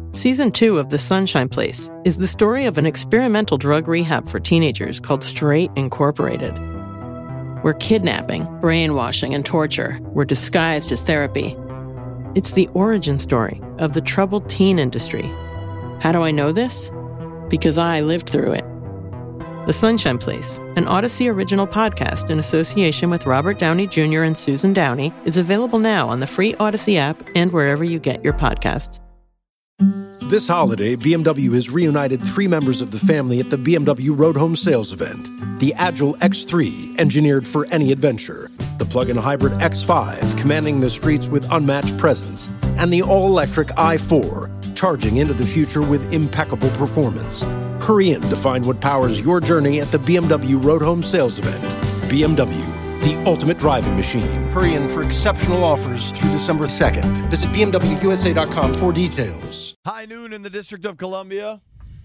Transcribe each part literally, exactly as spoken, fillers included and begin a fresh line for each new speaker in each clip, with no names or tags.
Season two of The Sunshine Place is the story of an experimental drug rehab for teenagers called Straight Incorporated, where kidnapping, brainwashing, and torture were disguised as therapy. It's the origin story of the troubled teen industry. How do I know this? Because I lived through it. The Sunshine Place, an Odyssey original podcast in association with Robert Downey Junior and Susan Downey, is available now on the free Odyssey app and wherever you get your podcasts.
This holiday, B M W has reunited three members of the family at the B M W Road Home Sales event. The Agile X three, engineered for any adventure. The plug-in hybrid X five, commanding the streets with unmatched presence. And the all-electric i four, charging into the future with impeccable performance. Hurry in to find what powers your journey at the B M W Road Home Sales event. B M W, the ultimate driving machine. Hurry in for exceptional offers through December second. Visit B M W U S A dot com for details.
High noon in the District of Columbia.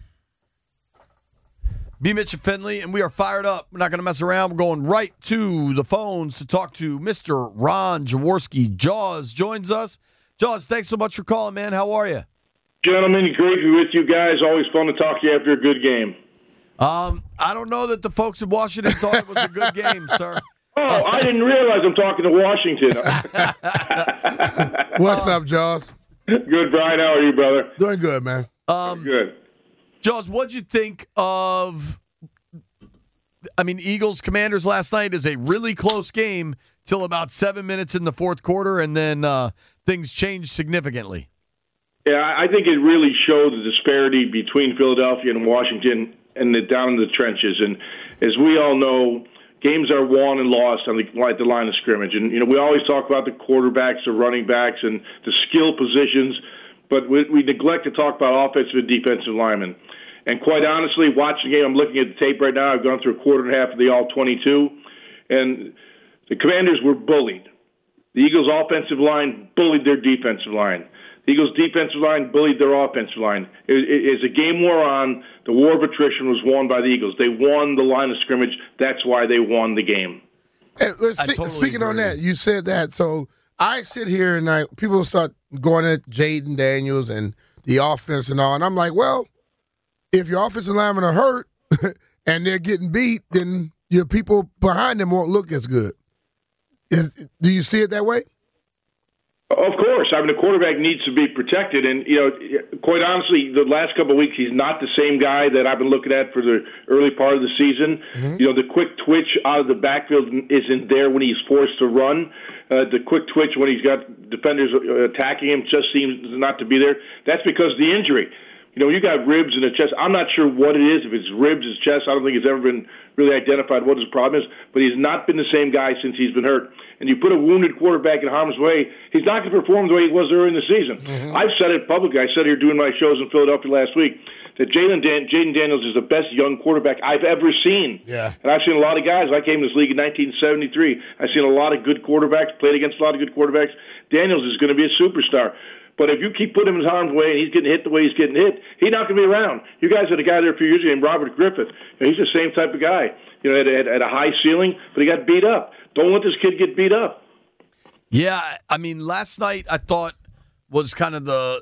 B. Mitch and Finley, and we are fired up. We're not going to mess around. We're going right to the phones to talk to Mister Ron Jaworski. Jaws joins us. Jaws, thanks so much for calling, man. How are you?
Gentlemen, great to be with you guys. Always fun to talk to you after a good game.
Um, I don't know that the folks in Washington thought it was a good game, sir.
Oh, I didn't realize I'm talking to Washington.
What's up, Jaws?
Good, Brian. How are you, brother?
Doing good, man.
Um,
good.
Jaws, what'd you think of, I mean, Eagles-Commanders last night is a really close game till about seven minutes in the fourth quarter, and then uh, things changed significantly.
Yeah, I think it really showed the disparity between Philadelphia and Washington and the, down in the trenches. And as we all know, games are won and lost on the, like the line of scrimmage. And, you know, we always talk about the quarterbacks, the running backs, and the skill positions, but we, we neglect to talk about offensive and defensive linemen. And quite honestly, watching the game, I'm looking at the tape right now. I've gone through a quarter and a half of the all twenty-two, and the Commanders were bullied. The Eagles' offensive line bullied their defensive line. The Eagles' defensive line bullied their offensive line. It, it, as a game wore on, the war of attrition was won by the Eagles. They won the line of scrimmage. That's why they won the game.
Hey, spe- totally speaking agree. On that, you said that. So I sit here and I, people start going at Jaden Daniels and the offense and all, and I'm like, well, if your offensive linemen are hurt and they're getting beat, then your people behind them won't look as good. Is, do you see it that way?
Of course. I mean, the quarterback needs to be protected. And, you know, quite honestly, the last couple of weeks, he's not the same guy that I've been looking at for the early part of the season. Mm-hmm. You know, the quick twitch out of the backfield isn't there when he's forced to run. Uh, the quick twitch when he's got defenders attacking him just seems not to be there. That's because of the injury. You know, you got ribs in the chest. I'm not sure what it is. If it's ribs, his chest, I don't think it's ever been really identified what his problem is. But he's not been the same guy since he's been hurt. And you put a wounded quarterback in harm's way, he's not going to perform the way he was early in the season. Mm-hmm. I've said it publicly. I said here doing my shows in Philadelphia last week that Jalen Dan- Jaden Daniels is the best young quarterback I've ever seen.
Yeah.
And I've seen a lot of guys. I came to this league in nineteen seventy-three. I've seen a lot of good quarterbacks, played against a lot of good quarterbacks. Daniels is going to be a superstar. But if you keep putting him in harm's way and he's getting hit the way he's getting hit, he's not going to be around. You guys had a guy there a few years ago named Robert Griffith. You know, he's the same type of guy. You know, at, at, at a high ceiling, but he got beat up. Don't let this kid get beat up.
Yeah, I mean, last night I thought was kind of the,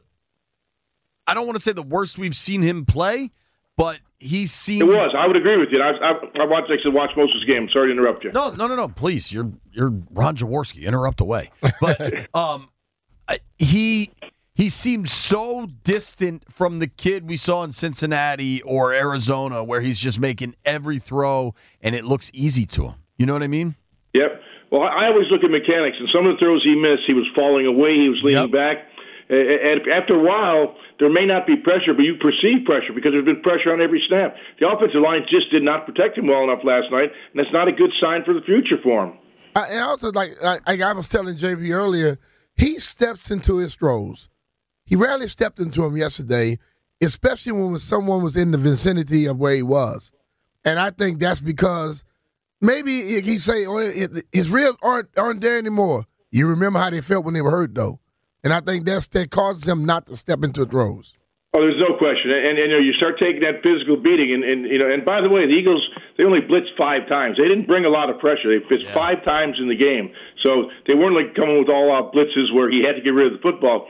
I don't want to say the worst we've seen him play, but he seemed.
It was. I would agree with you. I, I, I watched. I said watch most of this game. Sorry to interrupt you.
No, no, no, no. Please, you're you're Ron Jaworski. Interrupt away. But um, I, he he seemed so distant from the kid we saw in Cincinnati or Arizona, where he's just making every throw and it looks easy to him. You know what I mean?
Yep. Well, I always look at mechanics, and some of the throws he missed, he was falling away, he was leaning yep. back. And after a while, there may not be pressure, but you perceive pressure because there's been pressure on every snap. The offensive line just did not protect him well enough last night, and that's not a good sign for the future for him.
I, and also, like, like I was telling J V earlier, he steps into his throws. He rarely stepped into them yesterday, especially when someone was in the vicinity of where he was. And I think that's because maybe he say oh, his ribs aren't aren't there anymore. You remember how they felt when they were hurt, though. And I think that's that causes him not to step into throws.
Oh, there's no question. And, and you know, you start taking that physical beating, and, and you know, and by the way, the Eagles, they only blitzed five times. They didn't bring a lot of pressure. They blitzed yeah. five times in the game. So they weren't like coming with all-out blitzes where he had to get rid of the football.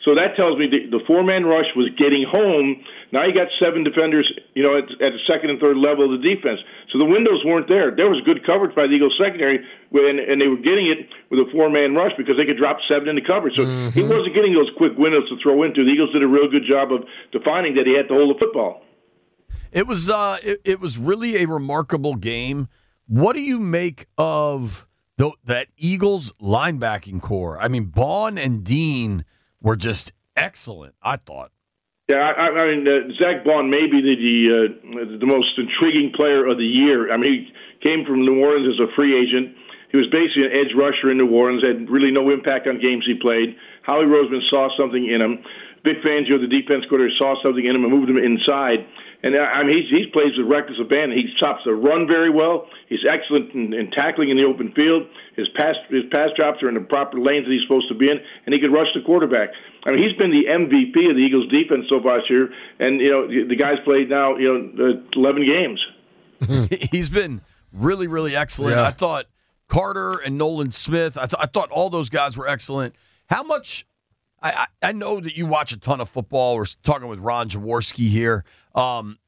So that tells me the, the four-man rush was getting home. Now you got seven defenders, you know, at, at the second and third level of the defense. So the windows weren't there. There was good coverage by the Eagles secondary, and, and they were getting it with a four-man rush because they could drop seven into coverage. So mm-hmm. he wasn't getting those quick windows to throw into. The Eagles did a real good job of defining that he had to hold the football.
It was uh, it, it was really a remarkable game. What do you make of the, that Eagles linebacking core? I mean, Bond and Dean were just excellent, I thought.
Yeah, I, I mean, uh, Zach Bond may be the the, uh, the most intriguing player of the year. I mean, he came from New Orleans as a free agent. He was basically an edge rusher in New Orleans, had really no impact on games he played. Howie Roseman saw something in him. Vic Fangio, the defense coordinator, saw something in him and moved him inside. And I mean, he's, he plays with reckless abandon. He stops the run very well. He's excellent in, in tackling in the open field. His pass his pass drops are in the proper lanes that he's supposed to be in, and he can rush the quarterback. I mean, he's been the M V P of the Eagles' defense so far this year. And you know, the guy's played now you know eleven games.
He's been really, really excellent. Yeah. I thought Carter and Nolan Smith. I, th- I thought all those guys were excellent. How much? I, I know that you watch a ton of football. We're talking with Ron Jaworski here. Um,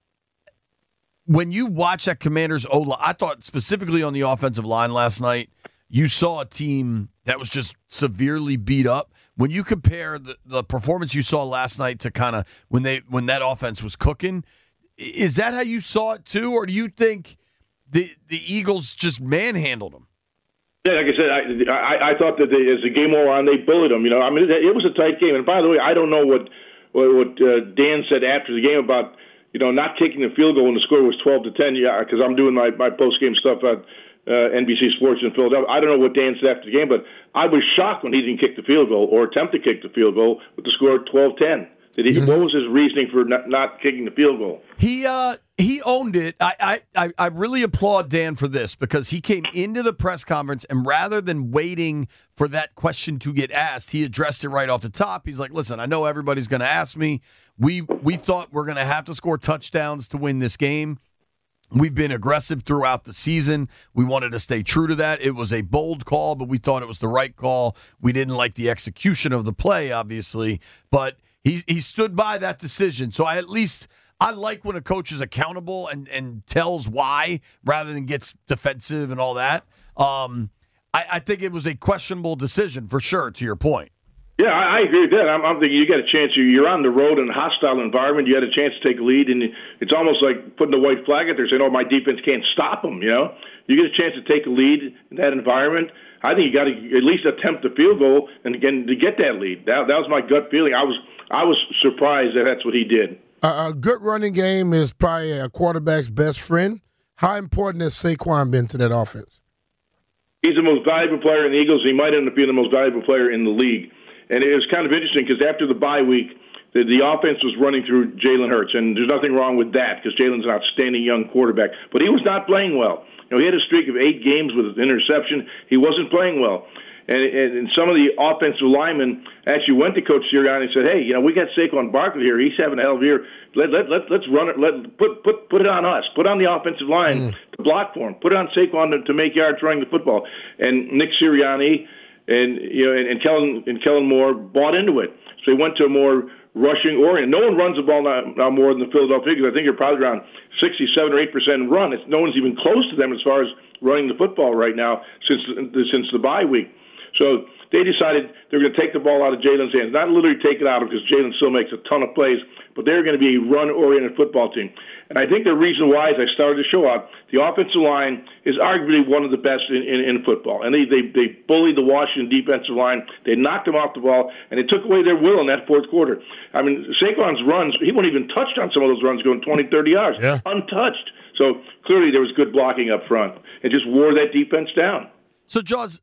when you watch that Commanders O-line, I thought specifically on the offensive line last night, you saw a team that was just severely beat up. When you compare the, the performance you saw last night to kind of when they when that offense was cooking, is that how you saw it too, or do you think the the Eagles just manhandled them?
Yeah, like I said, I, I, I thought that they, as the game wore on, they bullied them. You know, I mean, it, it was a tight game. And by the way, I don't know what what, what uh, Dan said after the game about you know not kicking the field goal when the score was twelve to ten. Yeah, because I'm doing my, my post game stuff at uh, N B C Sports in Philadelphia. I don't know what Dan said after the game, but I was shocked when he didn't kick the field goal or attempt to kick the field goal with the score twelve ten. Did he? What was his reasoning for not, not kicking the field goal?
He uh, he owned it. I, I, I really applaud Dan for this because he came into the press conference and rather than waiting for that question to get asked, he addressed it right off the top. He's like, listen, I know everybody's going to ask me. We, we thought we're going to have to score touchdowns to win this game. We've been aggressive throughout the season. We wanted to stay true to that. It was a bold call, but we thought it was the right call. We didn't like the execution of the play, obviously, but He he stood by that decision. So I at least I like when a coach is accountable and, and tells why rather than gets defensive and all that. Um, I, I think it was a questionable decision for sure, to your point.
Yeah, I, I agree with that. I'm, I'm thinking you got a chance. You're on the road in a hostile environment. You had a chance to take a lead, and it's almost like putting a white flag out there saying, oh, my defense can't stop them, you know? You get a chance to take a lead in that environment. I think you got to at least attempt the field goal and again to get that lead. That, that was my gut feeling. I was I was surprised that that's what he did.
Uh, a good running game is probably a quarterback's best friend. How important has Saquon been to that offense?
He's the most valuable player in the Eagles. He might end up being the most valuable player in the league. And it was kind of interesting because after the bye week, the, the offense was running through Jalen Hurts, and there's nothing wrong with that because Jalen's an outstanding young quarterback. But he was not playing well. You know, he had a streak of eight games with an interception. He wasn't playing well. And, and, and some of the offensive linemen actually went to Coach Sirianni and said, hey, you know, we got Saquon Barkley here. He's having a hell of a year. Let, let, let, let's run it. Let, put, put, put it on us. Put on the offensive line mm. to block for him. Put it on Saquon to, to make yards running the football. And Nick Sirianni and, you know, and, and, Kellen, and Kellen Moore bought into it. So he went to a more rushing oriented. No one runs the ball now, now more than the Philadelphia Eagles. I think you're probably around sixty-seven or eight percent run. It's, no one's even close to them as far as running the football right now since since the bye week. So they decided they were going to take the ball out of Jalen's hands. Not literally take it out of him because Jalen still makes a ton of plays, but they're going to be a run-oriented football team. And I think the reason why, as I started to show up, the offensive line is arguably one of the best in, in, in football. And they, they, they bullied the Washington defensive line. They knocked them off the ball, and they took away their will in that fourth quarter. I mean, Saquon's runs, he wasn't even touched on some of those runs going twenty, thirty yards.
Yeah.
Untouched. So clearly there was good blocking up front. It just wore that defense down.
So, Jaws,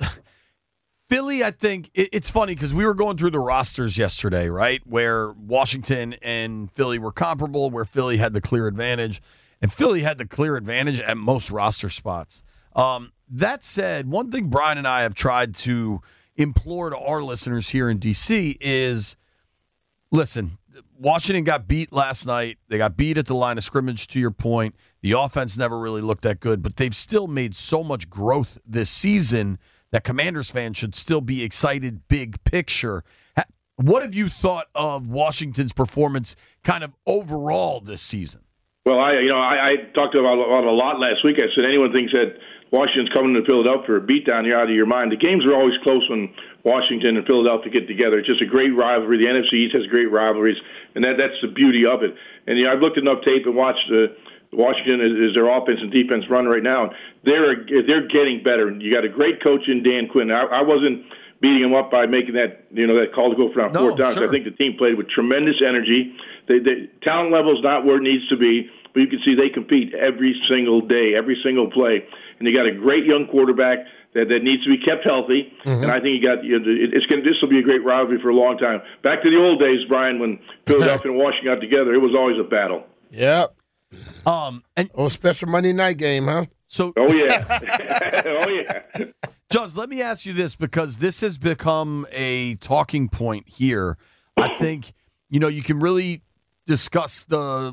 Philly, I think it, it's funny because we were going through the rosters yesterday, right, where Washington and Philly were comparable, where Philly had the clear advantage, and Philly had the clear advantage at most roster spots. Um, that said, one thing Brian and I have tried to implore to our listeners here in D C is, listen, Washington got beat last night. They got beat at the line of scrimmage, to your point. The offense never really looked that good, but they've still made so much growth this season that Commanders fans should still be excited big picture. What have you thought of Washington's performance kind of overall this season?
Well, I you know I, I talked about it a lot last week. I said anyone thinks that Washington's coming to Philadelphia for a beatdown, you're out of your mind. The games are always close when Washington and Philadelphia get together. It's just a great rivalry. The N F C East has great rivalries, and that that's the beauty of it. And you know, I've looked enough tape and watched uh, Washington is, is their offense and defense run right now. They're they're getting better. You got a great coach in Dan Quinn. I, I wasn't beating him up by making that you know that call to go for on
no,
fourth down.
Sure.
I think the team played with tremendous energy. The they, talent level is not where it needs to be, but you can see they compete every single day, every single play. And you got a great young quarterback that, that needs to be kept healthy. Mm-hmm. And I think you got you know, it, it's going. This will be a great rivalry for a long time. Back to the old days, Brian, when Philadelphia and Washington got together, it was always a battle.
Yep.
Um, and
oh, special Monday night game, huh?
So,
oh yeah, oh yeah.
Jaws, let me ask you this because this has become a talking point here. I think you know you can really discuss the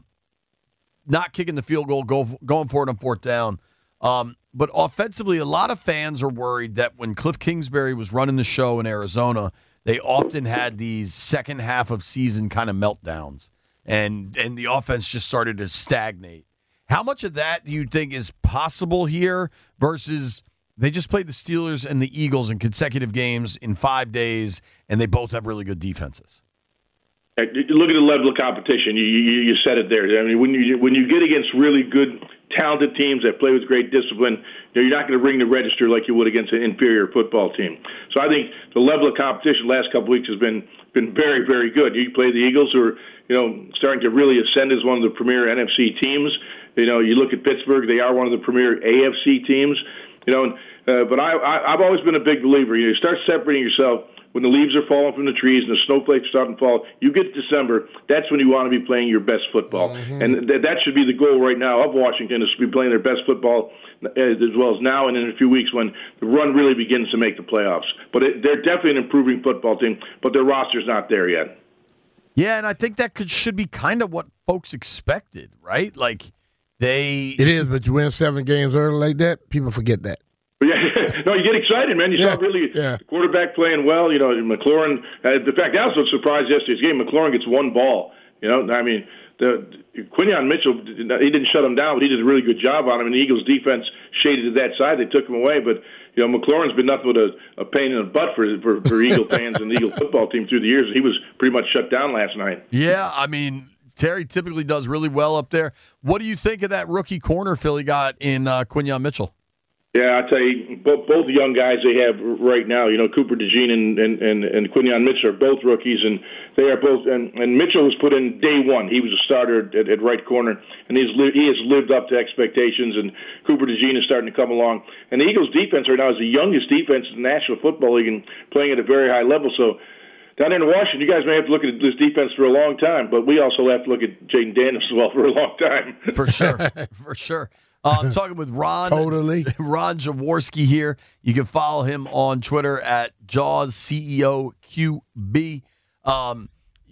not kicking the field goal, go, going for it on fourth down. Um, but offensively, a lot of fans are worried that when Cliff Kingsbury was running the show in Arizona, they often had these second half of season kind of meltdowns, and and the offense just started to stagnate. How much of that do you think is possible here versus they just played the Steelers and the Eagles in consecutive games in five days, and they both have really good defenses?
Look at the level of competition. You, you, you said it there. I mean, when you when you get against really good, talented teams that play with great discipline, you know, you're not going to ring the register like you would against an inferior football team. So I think the level of competition the last couple of weeks has been been very, very good. You play the Eagles, who are you know starting to really ascend as one of the premier N F C teams. You know, you look at Pittsburgh; they are one of the premier A F C teams. You know, and, uh, but I, I I've always been a big believer. You know, you start separating yourself. When the leaves are falling from the trees and the snowflakes start to fall, you get to December, that's when you want to be playing your best football. Mm-hmm. And th- that should be the goal right now of Washington, is to be playing their best football as well as now and in a few weeks when the run really begins to make the playoffs. But it, they're definitely an improving football team, but their roster's not there yet.
Yeah, and I think that could should be kind of what folks expected, right? Like they...
It is, but you win seven games early like that, people forget that.
Yeah, no, you get excited, man. You yeah, saw really yeah. the quarterback playing well. You know, McLaurin. Uh, the fact, I was so surprised yesterday's game. McLaurin gets one ball. You know, I mean, the Quinyon Mitchell. He didn't shut him down, but he did a really good job on him. And the Eagles' defense shaded to that side. They took him away, but you know, McLaurin's been nothing but a, a pain in the butt for for, for Eagle fans and the Eagle football team through the years. He was pretty much shut down last night.
Yeah, I mean, Terry typically does really well up there. What do you think of that rookie corner Philly got in uh, Quinyon Mitchell?
Yeah, I tell you, both, both the young guys they have right now, you know, Cooper DeJean and and, and, and Quinyon Mitchell are both rookies, and they are both. And, and Mitchell was put in day one; he was a starter at, at right corner, and he's li- he has lived up to expectations. And Cooper DeJean is starting to come along. And the Eagles' defense right now is the youngest defense in the National Football League and playing at a very high level. So down in Washington, you guys may have to look at this defense for a long time, but we also have to look at Jaden Daniels as well for a long time.
For sure, for sure. Uh, I'm talking with Ron,
totally.
Ron Jaworski here. You can follow him on Twitter at Jaws C E O Q B. Um,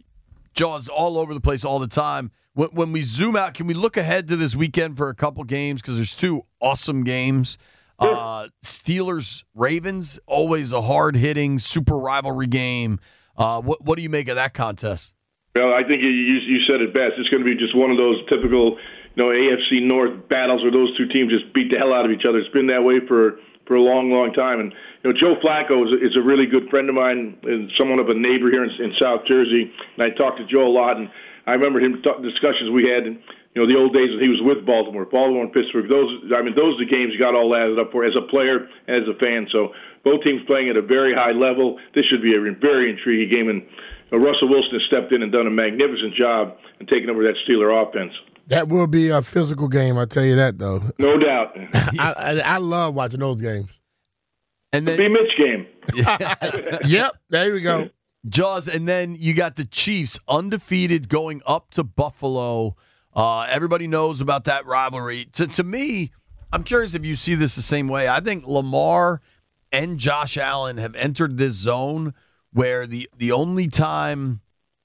Jaws all over the place all the time. When, when we zoom out, can we look ahead to this weekend for a couple games? Because there's two awesome games. Uh, Steelers Ravens, always a hard hitting super rivalry game. Uh, what what do you make of that contest?
Well, I think you you said it best. It's going to be just one of those typical, you know, A F C North battles where those two teams just beat the hell out of each other. It's been that way for, for a long, long time. And, you know, Joe Flacco is, is a really good friend of mine and somewhat of a neighbor here in, in South Jersey. And I talked to Joe a lot, and I remember him talk, discussions we had, and, you know, the old days when he was with Baltimore, Baltimore and Pittsburgh. Those, I mean, those are the games you got all added up for as a player and as a fan. So both teams playing at a very high level. This should be a very intriguing game. And you know, Russell Wilson has stepped in and done a magnificent job in taking over that Steeler offense.
That will be a physical game, I tell you that, though.
No doubt.
I, I, I love watching those games.
And then
the B-Mitch game.
Yep, there we go.
Jaws, and then you got the Chiefs undefeated going up to Buffalo. Uh, everybody knows about that rivalry. To, to me, I'm curious if you see this the same way. I think Lamar and Josh Allen have entered this zone where the, the only time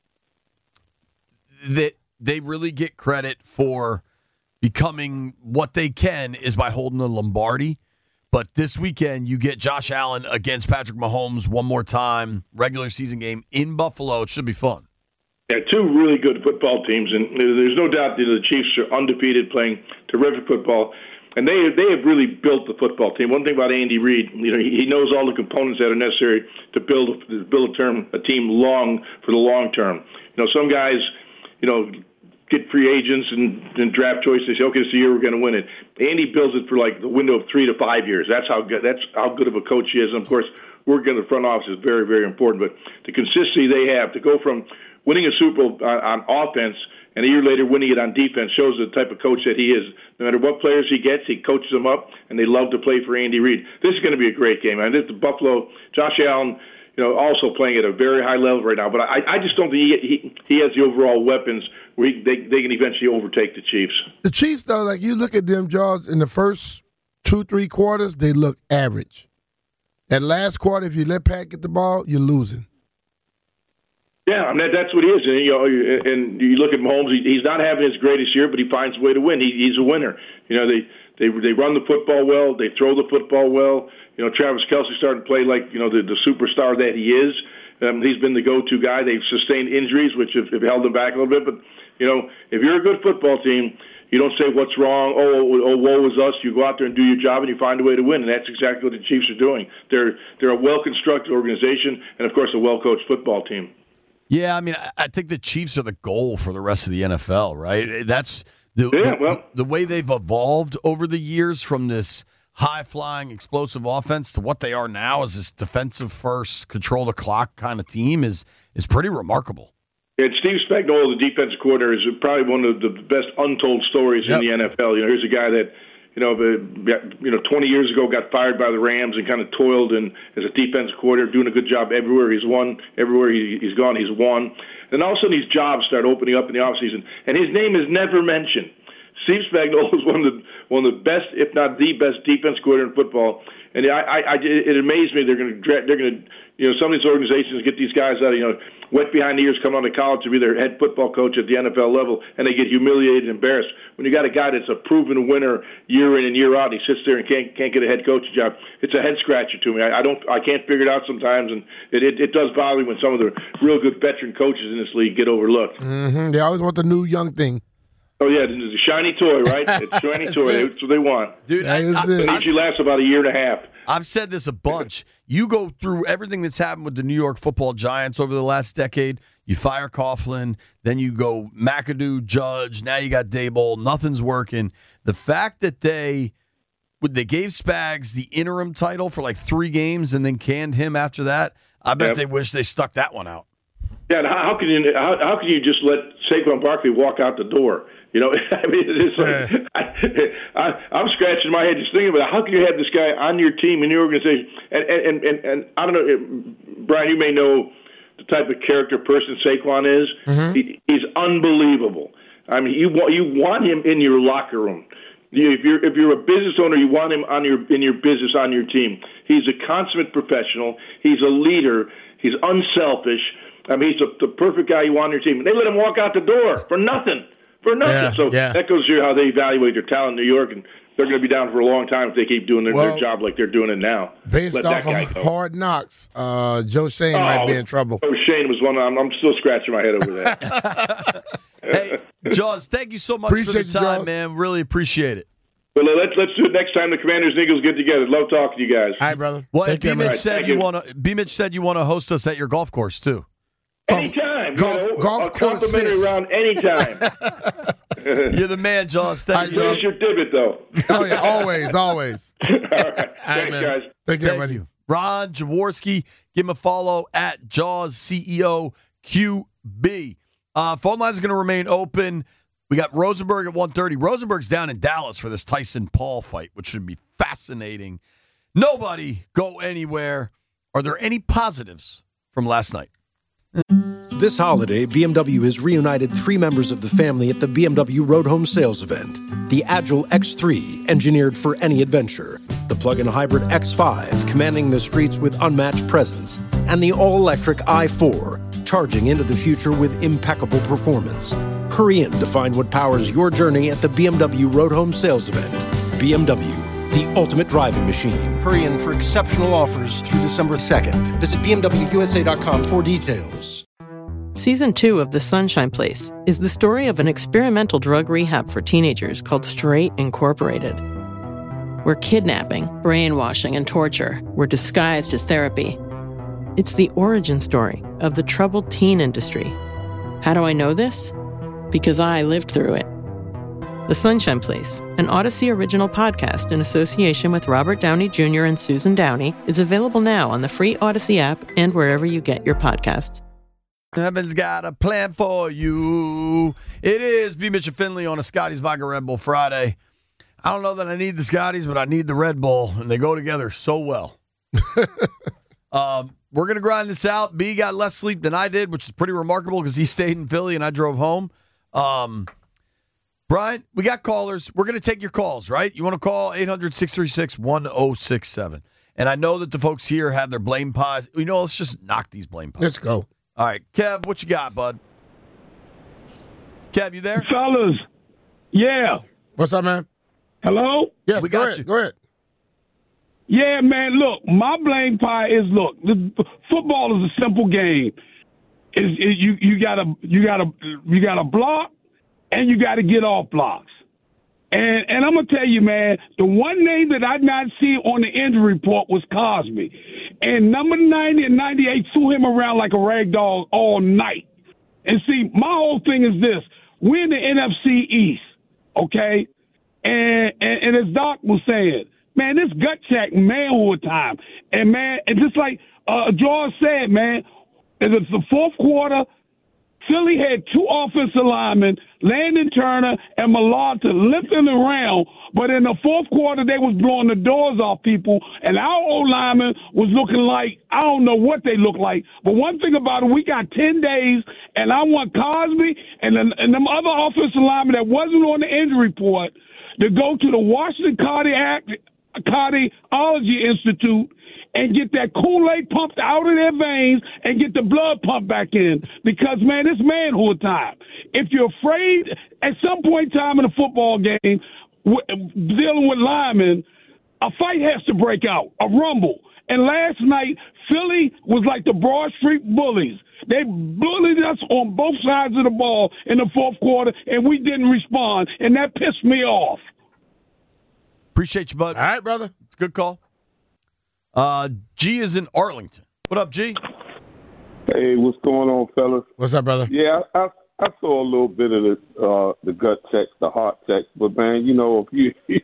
that they really get credit for becoming what they can is by holding the Lombardi. But this weekend, you get Josh Allen against Patrick Mahomes one more time, regular season game in Buffalo. It should be fun.
Yeah, two really good football teams, and there's no doubt that the Chiefs are undefeated, playing terrific football, and they they have really built the football team. One thing about Andy Reid, you know, he knows all the components that are necessary to build to build a term a team long for the long term. You know, some guys, you know, get free agents and, and draft choices. They say, okay, this year we're going to win it. Andy builds it for like the window of three to five years. That's how good. That's how good of a coach he is. And of course, working in the front office is very, very important. But the consistency they have to go from winning a Super Bowl on, on offense and a year later winning it on defense shows the type of coach that he is. No matter what players he gets, he coaches them up, and they love to play for Andy Reid. This is going to be a great game. I mean, this the Buffalo, Josh Allen, you know, also playing at a very high level right now. But I, I just don't think he, he he has the overall weapons where he, they they can eventually overtake the Chiefs.
The Chiefs, though, like you look at them, Jaws, in the first two, three quarters, they look average. That last quarter, if you let Pat get the ball, you're losing.
Yeah, I mean, that, that's what he is. And you know, and you look at Mahomes; he, he's not having his greatest year, but he finds a way to win. He, he's a winner. You know, they they they run the football well, they throw the football well. You know, Travis Kelce started to play like, you know, the, the superstar that he is. Um, he's been the go-to guy. They've sustained injuries, which have, have held him back a little bit. But, you know, if you're a good football team, you don't say what's wrong, oh, oh, woe is us. You go out there and do your job, and you find a way to win. And that's exactly what the Chiefs are doing. They're they're a well-constructed organization and, of course, a well-coached football team.
Yeah, I mean, I think the Chiefs are the goal for the rest of the N F L, right? That's the,
yeah,
the,
well,
the way they've evolved over the years from this high-flying, explosive offense to what they are now as this defensive-first, control-the-clock kind of team is is pretty remarkable.
And Steve Spagnuolo, the defensive coordinator, is probably one of the best untold stories yep. in the N F L. You know, here's a guy that, you know, you know, twenty years ago got fired by the Rams and kind of toiled in as a defensive coordinator, doing a good job everywhere he's won. Everywhere he, he's gone, he's won. Then all of a sudden, these jobs start opening up in the offseason, and his name is never mentioned. Steve Spagnuolo is one of the one of the best, if not the best, defense coordinator in football. And I, I, I it amazed me. They're going to, they're going to, you know, some of these organizations get these guys out of, you know, wet behind the ears, coming out of college to be their head football coach at the N F L level, and they get humiliated and embarrassed. When you got a guy that's a proven winner year in and year out, he sits there and can't can't get a head coaching job. It's a head scratcher to me. I, I don't, I can't figure it out sometimes, and it, it it does bother me when some of the real good veteran coaches in this league get overlooked.
Mm-hmm. They always want the new young thing.
Oh, yeah, the shiny toy, right? It's a shiny toy. That's what they want.
Dude, I, I,
it usually lasts about a year and a half.
I've said this a bunch. You go through everything that's happened with the New York Football Giants over the last decade. You fire Coughlin, then you go McAdoo, Judge, now you got Daboll. Nothing's working. The fact that they they gave Spags the interim title for like three games and then canned him after that, I bet yep. they wish they stuck that one out.
Yeah, how, how can you how, how can you just let Saquon Barkley walk out the door? You know, I mean, it's like I, I, I'm scratching my head just thinking about it. How can you have this guy on your team in your organization? And and and, and I don't know, Brian, you may know the type of character person Saquon is. Mm-hmm. He, he's unbelievable. I mean, you want you want him in your locker room. If you're if you're a business owner, you want him on your in your business on your team. He's a consummate professional. He's a leader. He's unselfish. I mean, he's a, the perfect guy you want on your team. And they let him walk out the door for nothing. For nothing.
Yeah,
so
yeah.
that goes to how they evaluate their talent in New York, and they're going to be down for a long time if they keep doing their, well, their job like they're doing it now.
Based
let
off of Hard Knocks, uh, Joe Shane oh, might be in trouble.
Joe Shane was one. I'm, I'm still scratching my head over that.
Hey, Jaws, thank you so much
appreciate
for the time,
Jaws.
man. Really appreciate it.
Well, let's let's do it next time the Commanders and Eagles get together. Love talking to you guys.
All right, brother.
Well,
Take
B.
care,
Mitch
man.
said
Thank
you,
you.
want to. B. Mitch said you want to host us at your golf course too.
Anytime.
Golf,
you know,
golf
a
course
complimentary
six.
round anytime.
You're the man, Jaws. Thank you.
Finish your divot, though.
Oh, yeah, always, always.
All right.
All right,
Thanks,
man.
guys.
Take care,
Thank
buddy.
you. Ron Jaworski. Give him a follow at Jaws C E O Q B. Uh, phone lines are going to remain open. We got Rosenberg at one thirty. Rosenberg's down in Dallas for this Tyson Paul fight, which should be fascinating. Nobody go anywhere. Are there any positives from last night?
This holiday, B M W has reunited three members of the family at the B M W Road Home Sales Event. The Agile X three, engineered for any adventure. The plug-in hybrid X five, commanding the streets with unmatched presence. And the all-electric i four, charging into the future with impeccable performance. Hurry in to find what powers your journey at the B M W Road Home Sales Event. B M W, the ultimate driving machine. Hurry in for exceptional offers through December second. Visit B M W U S A dot com for details.
Season two of The Sunshine Place is the story of an experimental drug rehab for teenagers called Straight Incorporated, where kidnapping, brainwashing, and torture were disguised as therapy. It's the origin story of the troubled teen industry. How do I know this? Because I lived through it. The Sunshine Place, an Odyssey original podcast in association with Robert Downey Junior and Susan Downey, is available now on the free Odyssey app and wherever you get your podcasts.
Heaven's got a plan for you. It is B. Mitch and Finley on a Scotty's Vodka Red Bull Friday. I don't know that I need the Scotties, but I need the Red Bull, and they go together so well. um, we're going to grind this out. B got less sleep than I did, which is pretty remarkable because he stayed in Philly and I drove home. Um, Brian, we got callers. We're going to take your calls, right? You want to call eight hundred, six three six, one oh six seven. And I know that the folks here have their blame pies. You know, let's just knock these blame pies.
Let's go.
All right, Kev, what you got, bud? Kev, you there?
Fellas, yeah.
What's up, man?
Hello?
Yeah,
we
go
got
ahead.
you.
Go ahead.
Yeah, man, look, my blame pie is, look, the, football is a simple game. Is you you gotta you gotta you gotta block and you gotta get off blocks. And and I'm gonna tell you, man, the one name that I not see on the injury report was Cosby. And number ninety and ninety-eight threw him around like a rag doll all night. And see, my whole thing is this. We're in the N F C East, okay? And, and, and as Doc was saying, man, this gut check manhood time. And, man, and just like uh, George said, man, it's the fourth quarter. Philly had two offensive linemen, Landon Turner and Millard, lifting around, but in the fourth quarter, they was blowing the doors off people, and our old lineman was looking like, I don't know what they look like, but one thing about it, we got ten days, and I want Cosby and, the, and them other offensive linemen that wasn't on the injury report to go to the Washington Cardiac Cardiology Institute and get that Kool-Aid pumped out of their veins and get the blood pumped back in. Because, man, it's manhood time. If you're afraid, at some point in time in a football game, w- dealing with linemen, a fight has to break out, a rumble. And last night, Philly was like the Broad Street Bullies. They bullied us on both sides of the ball in the fourth quarter, and we didn't respond, and that pissed me off.
Appreciate you, bud.
All right, brother.
It's a good call. Uh, G is in Arlington. What up, G?
Hey, what's going on, fellas?
What's up, brother?
Yeah, I, I saw a little bit of the uh, the gut checks, the heart checks, but man, you know, if you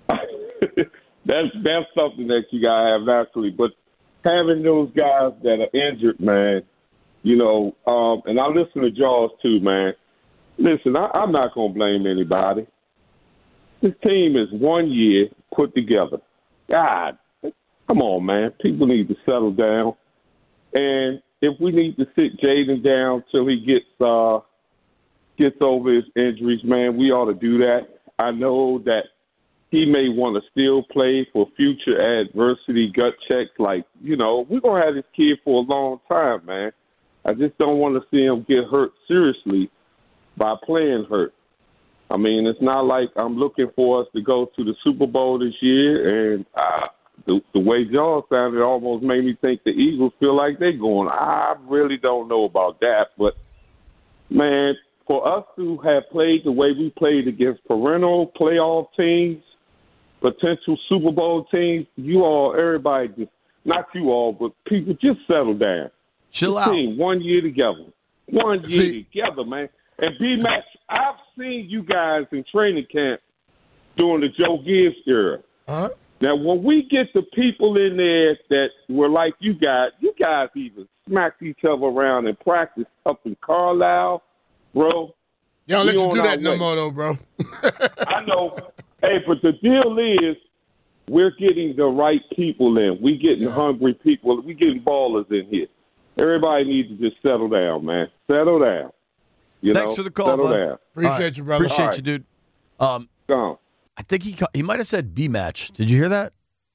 that's that's something that you gotta have naturally. But having those guys that are injured, man, you know, um, and I listen to Jaws too, man. Listen, I, I'm not gonna blame anybody. This team is one year put together. God. Come on, man. People need to settle down. And if we need to sit Jaden down till he gets uh, gets over his injuries, man, we ought to do that. I know that he may want to still play for future adversity gut checks. Like, you know, we're going to have this kid for a long time, man. I just don't want to see him get hurt seriously by playing hurt. I mean, it's not like I'm looking for us to go to the Super Bowl this year, and uh, The, the way John sounded almost made me think the Eagles feel like they're going. I really don't know about that. But, man, for us to have played the way we played against perennial playoff teams, potential Super Bowl teams, you all, everybody, just not you all, but people, just settle down.
Chill
the
out.
Team, one year together. One year
See,
together, man. And B-Max, I've seen you guys in training camp during the Joe Gibbs era.
Uh-huh.
Now, when we get the people in there that were like you guys, you guys even smacked each other around in practice up in Carlisle, bro.
You don't let you do that
way.
no more, though, bro.
I know. Hey, but the deal is we're getting the right people in. We getting yeah. hungry people. We getting ballers in here. Everybody needs to just settle down, man. Settle down. You
Thanks
know?
for the call,
settle
bud.
down.
Appreciate
right.
you, brother.
Appreciate
right.
you, dude. Um,
Gone.
I think he he might have said B match. Did you hear that?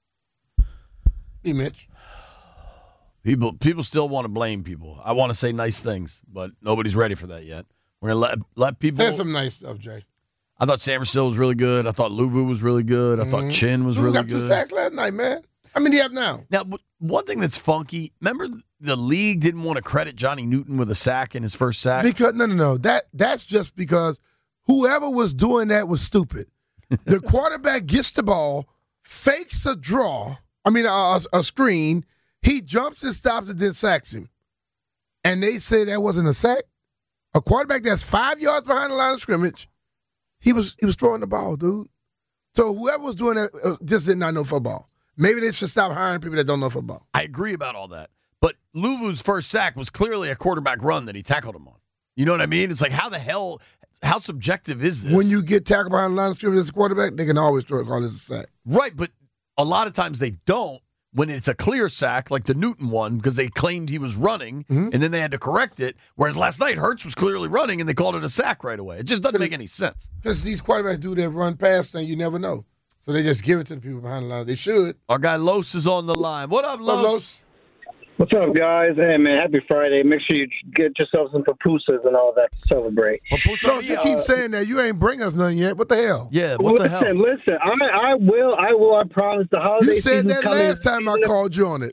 Hey, Mitch.
People people still want to blame people. I want to say nice things, but nobody's ready for that yet. We're gonna let let people
Say some nice stuff, Jay.
I thought Samerstill was really good. I thought Luvu was really good. I mm-hmm. thought Chin was
Luvu
really
got
good.
two sacks last night, man. How many do you have now?
Now, one thing that's funky, remember the league didn't want to credit Johnny Newton with a sack in his first sack?
Because No, no, no. That That's just because whoever was doing that was stupid. The quarterback gets the ball, fakes a draw, I mean, a, a screen, he jumps and stops and then sacks him. And they say that wasn't a sack? A quarterback that's five yards behind the line of scrimmage, he was he was throwing the ball, dude. So whoever was doing that uh, just did not know football. Maybe they should stop hiring people that don't know football.
I agree about all that. But Luvu's first sack was clearly a quarterback run that he tackled him on. You know what I mean? It's like, how the hell, how subjective is this?
When you get tackled behind the line of scrimmage as a quarterback, they can always throw it, call this a sack.
Right, but a lot of times they don't when it's a clear sack, like the Newton one, because they claimed he was running, mm-hmm. and then they had to correct it, whereas last night Hurts was clearly running, and they called it a sack right away. It just doesn't make any sense.
Because these quarterbacks do that run pass thing, you never know. So they just give it to the people behind the line. They should.
Our guy Los is on the line. What up, Los?
What, Los?
What's up, guys? Hey, man, happy Friday. Make sure you get yourself some pupusas and all that to celebrate.
Los, you keep saying that. You ain't bring us none yet. What the hell?
Yeah, what
listen,
the hell?
Listen, listen. I, I will. I will. I promise. The holiday
You said
that
last time I called you on it.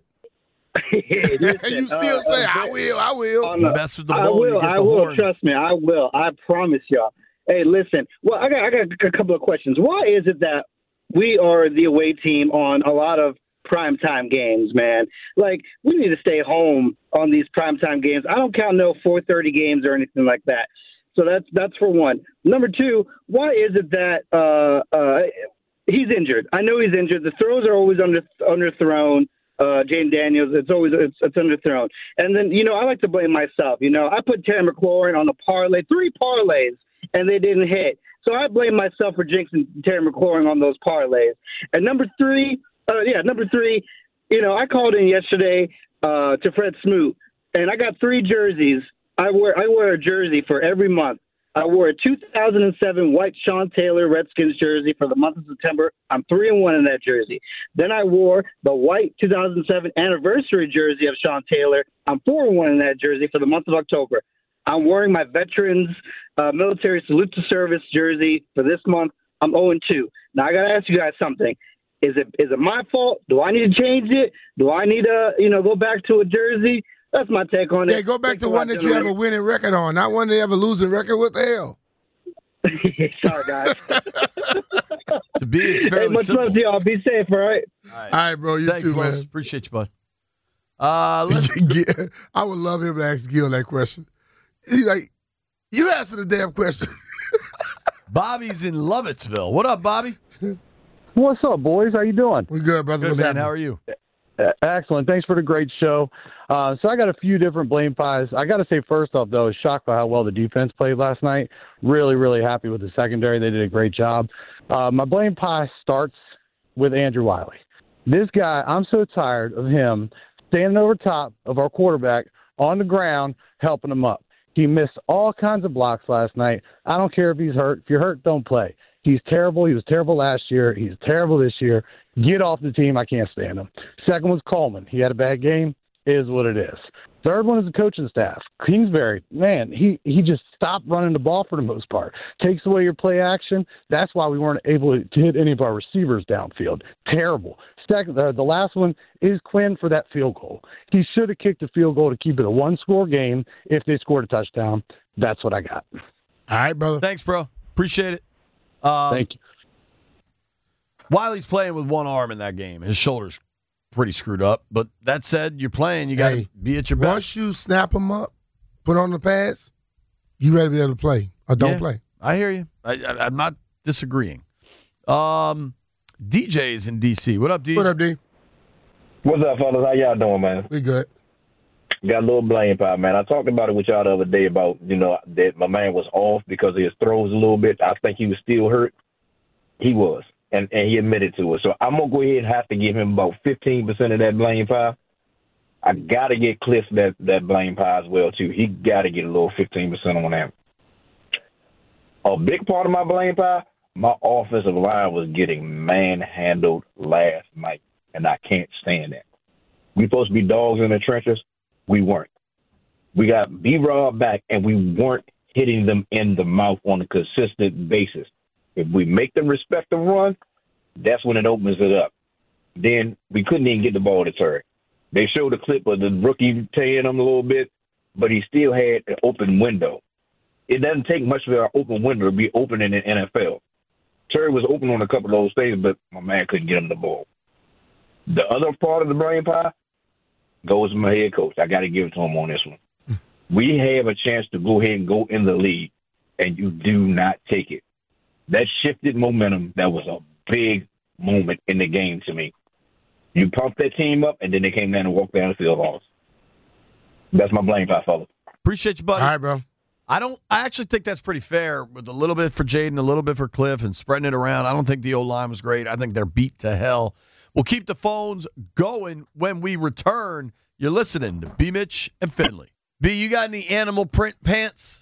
Hey, listen,
and you still
uh,
say,
uh,
I will, I will.
You mess with the
I
ball,
will.
you get
I
the
will.
horns.
Trust me. I will. I promise y'all. Hey, listen. Well, I got, I got a couple of questions. Why is it that we are the away team on a lot of primetime games, man? Like, we need to stay home on these primetime games. I don't count no four thirty games or anything like that. So that's that's for one. Number two, why is it that uh, uh, he's injured? I know he's injured. The throws are always under underthrown. Uh, Jaden Daniels, it's always it's, it's underthrown. And then, you know, I like to blame myself. You know, I put Terry McLaurin on a parlay, three parlays, and they didn't hit. So I blame myself for jinxing Terry McLaurin on those parlays. And number three, uh, yeah, number three, you know, I called in yesterday uh, to Fred Smoot, and I got three jerseys. I wear I wear a jersey for every month. I wore a two thousand seven white Sean Taylor Redskins jersey for the month of September. I'm three and one in that jersey. Then I wore the white two thousand seven anniversary jersey of Sean Taylor. I'm four and one in that jersey for the month of October. I'm wearing my veterans uh, military salute to service jersey for this month. I'm zero and two. Now I gotta ask you guys something. Is it is it my fault? Do I need to change it? Do I need to you know go back to a jersey? That's my take on it.
Yeah, go back to one that you have a winning record on, not one that you have a losing record. What the hell?
Sorry, guys.
To be, it's fairly
hey, much
simple.
love to y'all. Be safe, all right?
All right, all right bro. You
Thanks,
too,
Los.
man.
Appreciate you, bud. Uh, let's
I would love him to ask Gil that question. He's like, you answer the damn question.
Bobby's in Lovettsville. What up, Bobby?
What's up, boys? How you doing?
We good, brother.
Good,
What's
man.
happening?
How are you?
Uh, excellent. Thanks for the great show. Uh, so I got a few different blame pies. I got to say, first off, though, I was shocked by how well the defense played last night. Really, really happy with the secondary. They did a great job. Uh, my blame pie starts with Andrew Wiley. This guy, I'm so tired of him standing over top of our quarterback on the ground, helping him up. He missed all kinds of blocks last night. I don't care if he's hurt. If you're hurt, don't play. He's terrible. He was terrible last year. He's terrible this year. Get off the team. I can't stand him. Second was Coleman. He had a bad game. It is what it is. Third one is the coaching staff. Kingsbury, man, he, he just stopped running the ball for the most part. Takes away your play action. That's why we weren't able to hit any of our receivers downfield. Terrible. Second, uh, the last one is Quinn for that field goal. He should have kicked a field goal to keep it a one-score game if they scored a touchdown. That's what I got.
All right, brother.
Thanks, bro. Appreciate it. Um,
Thank you.
Wiley's playing with one arm in that game. His shoulder's pretty screwed up. But that said, you're playing. You got to
Hey,
be at your best.
Once you snap them up, put on the pads, you better be able to play or don't
Yeah,
play.
I hear you. I, I, I'm not disagreeing. Um, D J's in D C. What up, D?
What up, D?
What's up, fellas? How y'all doing, man?
We good.
Got a little blame pie, man. I talked about it with y'all the other day about, you know, that my man was off because of his throws a little bit. I think he was still hurt. He was, and, and he admitted to it. So I'm going to go ahead and have to give him about fifteen percent of that blame pie. I got to get Cliff that, that blame pie as well, too. He got to get a little fifteen percent on that. A big part of my blame pie, my offensive line was getting manhandled last night, and I can't stand that. We supposed to be dogs in the trenches. We weren't. We got B-Rob back, and we weren't hitting them in the mouth on a consistent basis. If we make them respect the run, that's when it opens it up. Then we couldn't even get the ball to Terry. They showed a clip of the rookie tearing him a little bit, but he still had an open window. It doesn't take much of an open window to be open in the N F L. Terry was open on a couple of those things, but my man couldn't get him the ball. The other part of the brain pie goes to my head coach. I got to give it to him on this one. We have a chance to go ahead and go in the lead, and you do not take it. That shifted momentum. That was a big moment in the game to me. You pumped that team up, and then they came down and walked down the field halls. That's my blame pie, fellas.
Appreciate you, buddy.
All right, bro.
I don't. I actually think that's pretty fair with a little bit for Jaden, a little bit for Cliff, and spreading it around. I don't think the O-line was great. I think they're beat to hell. We'll keep the phones going when we return. You're listening to B. Mitch and Finley. B, you got any animal print pants?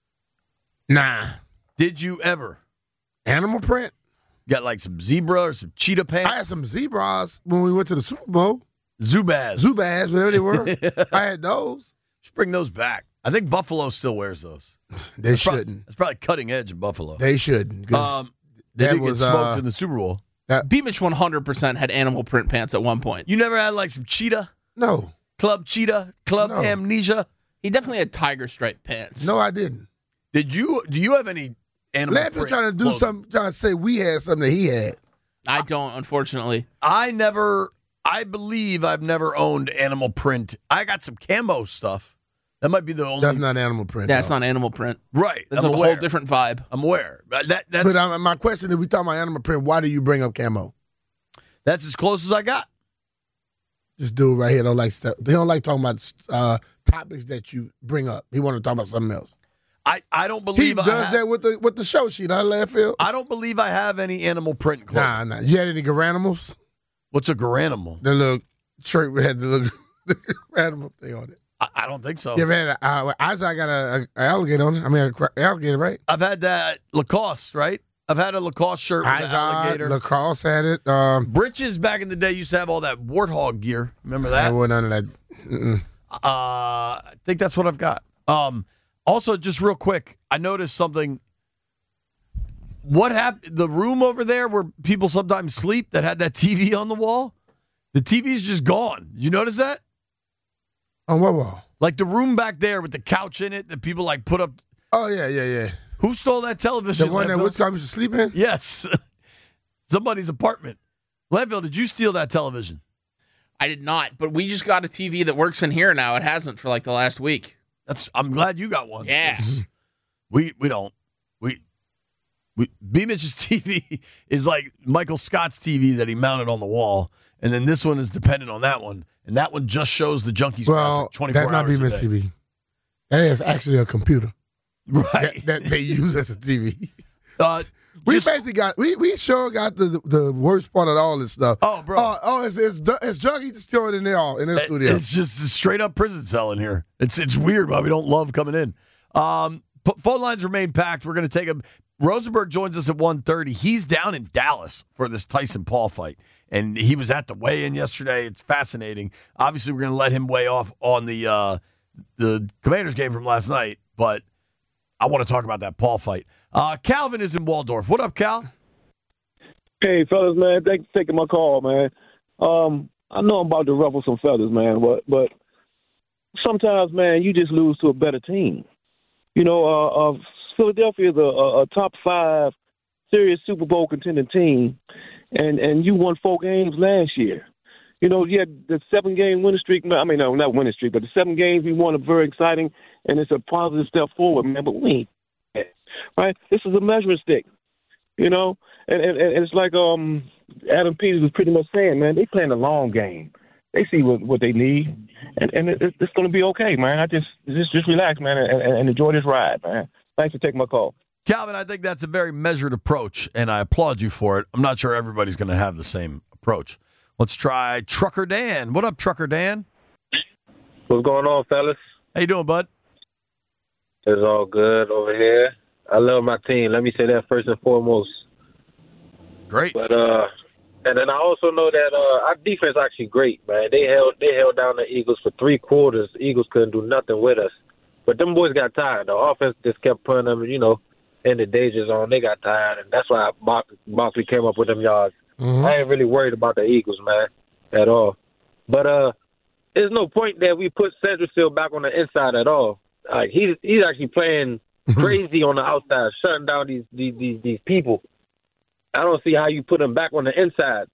Nah.
Did you ever?
Animal print?
Got like some zebra or some cheetah pants?
I had some zebras when we went to the Super Bowl.
Zubaz.
Zubaz, whatever they were. I had those.
Just bring those back. I think Buffalo still wears those.
They
that's
shouldn't.
Probably, that's probably cutting edge in Buffalo.
They shouldn't.
Um, they
that
did
was,
get smoked
uh,
in the Super Bowl.
B-Mitch one hundred percent had animal print pants at one point.
You never had like some cheetah?
No.
Club cheetah? Club
No.
amnesia?
He definitely had tiger stripe pants.
No, I didn't.
Did you? Do you have any animal
Lampy
print
trying to do
clothing?
something, trying to say we had something that he had.
I don't, unfortunately.
I never, I believe I've never owned animal print. I got some camo stuff. That might be the only.
That's not animal print.
That's
though.
not animal print.
Right.
That's
I'm
a
aware.
whole different vibe.
I'm aware. But That, that's,
But um, my question is, we talking about animal print. Why do you bring up camo?
that's as close as I got.
This dude right here don't like stuff. They don't like talking about uh, topics that you bring up. He want to talk about something else.
I, I don't
He
believe I
does
have,
that with the with the show sheet. I laugh Phil.
I don't believe I have any animal print clothing.
Nah, nah. You had any garanimals?
What's a garanimal?
The little shirt we had the little animal thing on it.
I, I don't think so.
You ever had a, uh, Isaac got a, a, a alligator on it. I mean, an alligator, right?
I've had that Lacoste, right? I've had a Lacoste shirt with an
Isaac,
alligator.
Lacoste had it. Um,
Britches back in the day used to have all that warthog gear. Remember
I
that?
wasn't none of that. Mm-mm.
Uh, I think that's what I've got. Um, also, just real quick, I noticed something. What happened? The room over there where people sometimes sleep that had that T V on the wall, the T V's just gone. Did you notice that?
On what wall?
Like the room back there with the couch in it that people like put up.
Oh, yeah, yeah, yeah.
Who stole that television?
The one that
Landfill?
Wichita used to sleep in?
Yes. Somebody's apartment. Landfill, did you steal that television?
I did not, but we just got a T V that works in here now. It hasn't for like the last week.
That's. I'm glad you got one.
Yeah.
We we don't. We we B Mitch's T V is like Michael Scott's T V that he mounted on the wall, and then this one is dependent on that one, and that one just shows the Junkies
Well,
graphic twenty-four
that's not
hours
B M S
a
T
day.
V. That is actually a computer
Right.
that, that they use as a T V.
Uh,
We
just-
basically got we we sure got the the worst part of all this stuff.
Oh, bro.
Oh, oh it's it's it's Junkie just throw it in there all in this
It-
studio.
It's just a straight up prison cell in here. It's it's weird, but we don't love coming in. Um, p- phone lines remain packed. We're going to take a. Rosenberg joins us at one thirty. He's down in Dallas for this Tyson Paul fight, and he was at the weigh-in yesterday. It's fascinating. Obviously, we're going to let him weigh off on the uh, the Commanders game from last night, but I want to talk about that Paul fight. Uh, Calvin is in Waldorf. What up, Cal?
Hey, fellas, man, thanks for taking my call, man. Um, I know I'm about to ruffle some feathers, man, but but sometimes, man, you just lose to a better team. You know, uh, uh, Philadelphia is a, a, a top five serious Super Bowl contending team, and, and you won four games last year. You know, you had the seven-game winning streak. I mean, no, not winning streak, but the seven games we won are very exciting, and it's a positive step forward, man, but we ain't, right? This is a measuring stick, you know? And, and, and it's like um, Adam Peters was pretty much saying, man, they playing a long game. They see what, what they need, and, and it, it's going to be okay, man. I just just just relax, man, and, and enjoy this ride, man. Thanks for taking my call.
Calvin, I think that's a very measured approach, and I applaud you for it. I'm not sure everybody's going to have the same approach. Let's try Trucker Dan. What up, Trucker Dan?
What's going on, fellas?
How you doing, bud?
It's all good over here. I love my team. Let me say that first and foremost.
Great.
But uh, and then I also know that uh, our defense is actually great, man. They held they held down the Eagles for three quarters. The Eagles couldn't do nothing with us. But them boys got tired. The offense just kept putting them, you know, in the danger zone. They got tired, and that's why Barkley came up with them yards.
Mm-hmm.
I ain't really worried about the Eagles, man, at all. But uh, there's no point that we put Centerfield back on the inside at all. Like he's he's actually playing crazy on the outside, shutting down these these these, these people. I don't see how you put him back on the inside.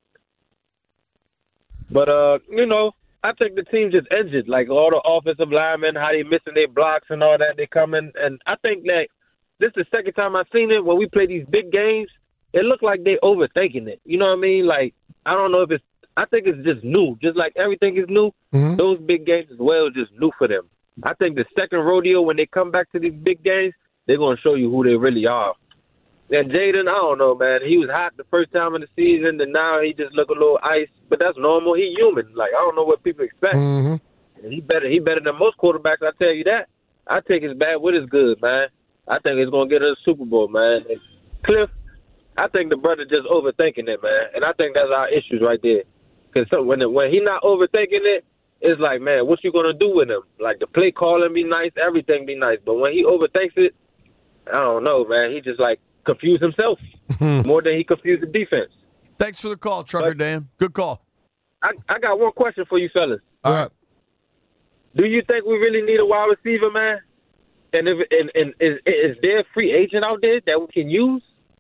But uh, you know, I think the team just injured. Like all the offensive linemen, how they missing their blocks and all that. They come in, and I think that this is the second time I've seen it when we play these big games. It looked like they overthinking it. You know what I mean? Like I don't know if it's. I think it's just new. Just like everything is new,
mm-hmm.
those big games as well is just new for them. I think the second rodeo, when they come back to these big games, they're going to show you who they really are. And Jaden, I don't know, man. He was hot the first time in the season, and now he just look a little ice. But that's normal. He human. Like, I don't know what people expect.
Mm-hmm.
And he better he better than most quarterbacks, I tell you that. I take his bad with his good, man. I think he's going to get us a Super Bowl, man. And Cliff, I think the brother just overthinking it, man. And I think that's our issues right there. Because when, when he not overthinking it, it's like, man, what you going to do with him? Like, the play calling be nice, everything be nice. But when he overthinks it, I don't know, man. He just, like, confused himself more than he confused the defense.
Thanks for the call, Trucker but, Dan. Good call.
I, I got one question for you fellas.
All right.
Do you think we really need a wide receiver, man? And, if, and, and is, is there a free agent out there that we can use?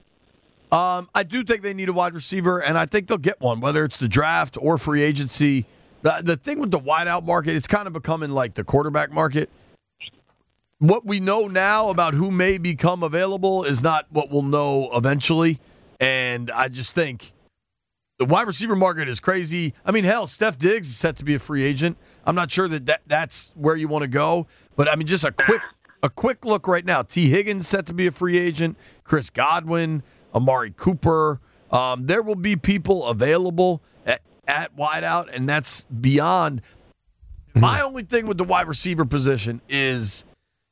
Um, I do think they need a wide receiver, and I think they'll get one, whether it's the draft or free agency. The the thing with the wideout market, it's kind of becoming like the quarterback market. What we know now about who may become available is not what we'll know eventually. And I just think the wide receiver market is crazy. I mean, hell, Steph Diggs is set to be a free agent. I'm not sure that, that that's where you want to go. But, I mean, just a quick a quick look right now. T. Higgins set to be a free agent. Chris Godwin, Amari Cooper. Um, there will be people available at, at wideout, and that's beyond. My only thing with the wide receiver position is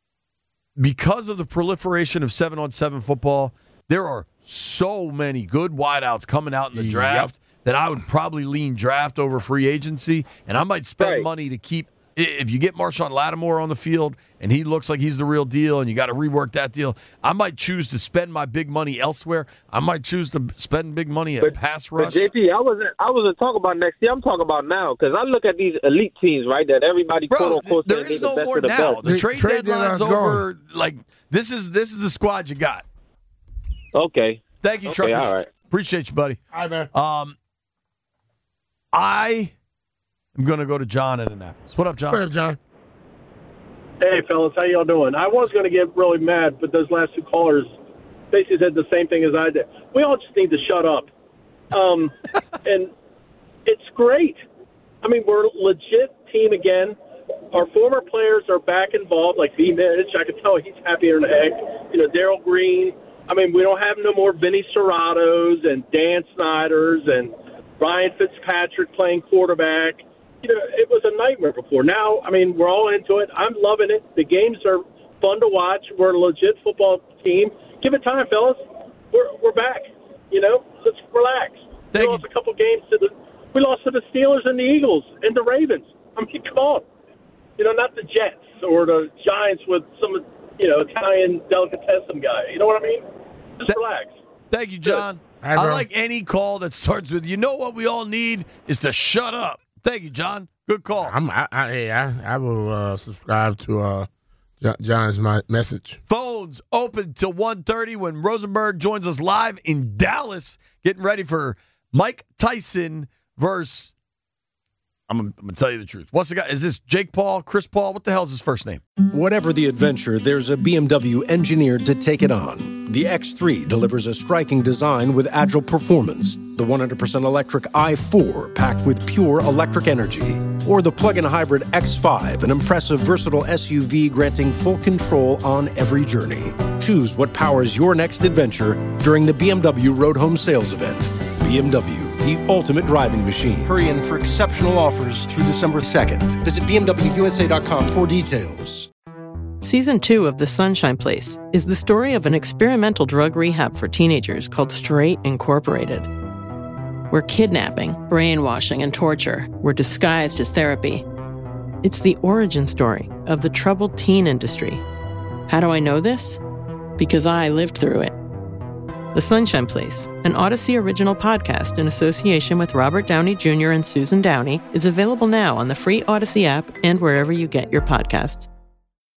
because of the proliferation of seven-on-seven football, there are so many good wideouts coming out in the draft yep. that I would probably lean draft over free agency, and I might spend right. money to keep – if you get Marshawn Lattimore on the field and he looks like he's the real deal and you got to rework that deal, I might choose to spend my big money elsewhere. I might choose to spend big money at
but,
pass rush.
But J P, I wasn't I wasn't talking about next year. I'm talking about now because I look at these elite teams, right, that everybody
Bro,
quote unquote
there
says
is
the
no
best
more
of the
now.
best.
The trade,
trade
deadline's
deadline's
over. Gone. Like this is this is the squad you got.
Okay.
Thank you,
okay,
Trucker.
All right.
Appreciate you, buddy.
Hi there.
Um, I am going to go to John in Annapolis. What up, John?
What up, John?
Hey, fellas, how y'all doing? I was going to get really mad, but those last two callers basically said the same thing as I did. We all just need to shut up. Um, and it's great. I mean, we're a legit team again. Our former players are back involved, like V. Mitch. I can tell he's happier than heck. You know, Daryl Green. I mean, we don't have no more Vinny Serratos and Dan Snyders and Ryan Fitzpatrick playing quarterback. You know, it was a nightmare before. Now, I mean, we're all into it. I'm loving it. The games are fun to watch. We're a legit football team. Give it time, fellas. We're we're back. You know, let's relax.
Thank
we lost a couple games to the. We lost to the Steelers and the Eagles and the Ravens. I mean, come on. You know, not the Jets or the Giants with some, you know, Italian delicatessen guy. You know what I mean? Just
Th-
relax.
Thank you, John.
Hi,
I
bro.
like any call that starts with, you know what we all need is to shut up. Thank you, John. Good call.
I'm, I, I, hey, I, I will uh, subscribe to uh, John's my message.
Phones open till one thirty when Rosenberg joins us live in Dallas, getting ready for Mike Tyson versus, I'm going to tell you the truth. What's the guy? Is this Jake Paul, Chris Paul? What the hell is his first name?
Whatever the adventure, there's a B M W engineered to take it on. The X three delivers a striking design with agile performance. The one hundred percent electric i four, packed with pure electric energy. Or the plug-in hybrid X five, an impressive, versatile S U V granting full control on every journey. Choose what powers your next adventure during the B M W Road Home Sales Event. B M W, the ultimate driving machine. Hurry in for exceptional offers through December second. Visit B M W U S A dot com for details.
Season two of The Sunshine Place is the story of an experimental drug rehab for teenagers called Straight Incorporated, where kidnapping, brainwashing, and torture were disguised as therapy. It's the origin story of the troubled teen industry. How do I know this? because I lived through it. The Sunshine Place, an Odyssey original podcast in association with Robert Downey Junior and Susan Downey, is available now on the free Odyssey app and wherever you get your podcasts.